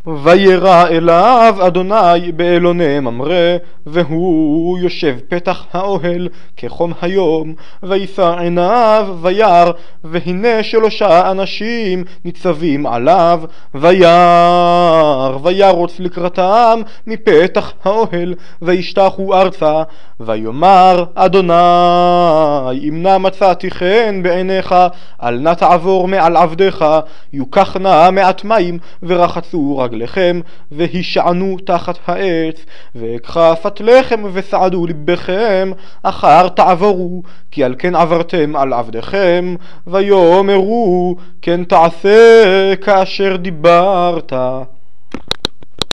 וירא אליו אדוני באלוני ממרא, והוא יושב פתח האוהל כחום היום. וישא עיניו וירא, והנה 3 אנשים ניצבים עליו. וירא וירוץ לקראתם מפתח האוהל, וישתחו ארצה. ויאמר אדוני, אם נא מצאתי חן בעיניך, אל נא תעבור מעל עבדיך. יוקח נא מעט מים ורחצו רגליכם, והישענו תחת העץ. ואקחה פת לחם וסעדו לבכם, אחר תעברו, כי על כן עברתם על עבדיכם. ויאמרו, כן תעשה כאשר דיברת.